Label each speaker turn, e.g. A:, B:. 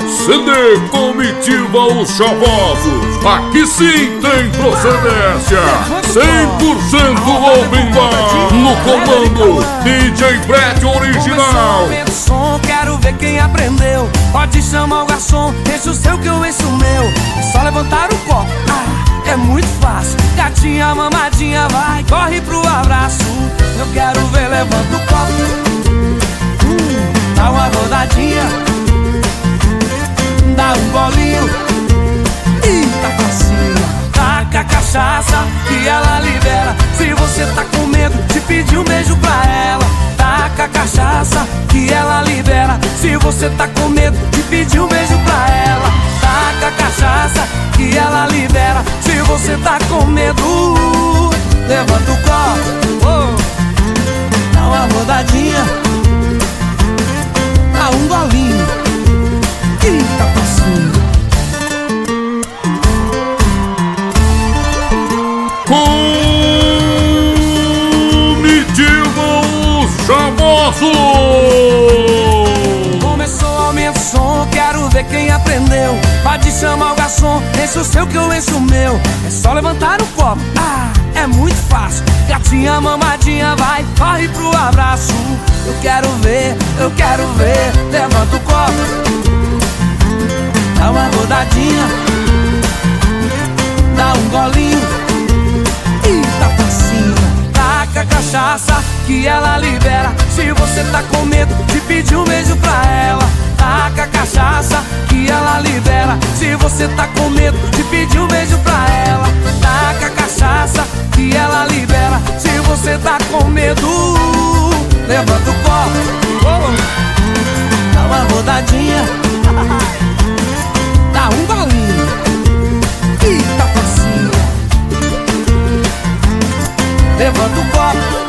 A: CD Comitiva Os Chavosos. Aqui sim tem procedência. 100% Lobimba. No comando, DJ Brett Original.
B: Som, quero ver quem aprendeu. Pode chamar o garçom, enche o seu que eu encho o meu. É só levantar o copo, é muito fácil. Gatinha, mamadinha, vai, corre pro abraço. Eu quero ver, levanta o copo, dá uma rodadinha, dá um golinho e tá facinho. Taca a cachaça que ela libera. Se você tá com medo de pedir um beijo pra ela, taca a cachaça que ela libera. Se você tá com medo de pedir um beijo pra ela, taca a cachaça que ela libera. Se você tá com medo, levanta o copo, dá uma rodadinha, dá um golinho e tá facinho.
A: Comitiva Os Chavosos.
B: Começou, aumenta o som, quero ver quem aprendeu. Pode chamar o garçom, enche o seu que eu encho o meu. É só levantar o copo, é muito fácil. Gatinha, mamadinha, vai, corre pro abraço. Eu quero ver, levanta o copo, dá uma rodadinha, dá um golinho e tá facinho. Taca a cachaça que ela libera. Se você tá com medo de pedir um beijo pra ela, taca a cachaça que ela libera. Se você tá com medo de pedir um beijo pra ela, taca a cachaça que ela libera. Se você tá com medo, levanta o copo, dá uma rodadinha, dá um golinho e tá facinho. Levanta o copo,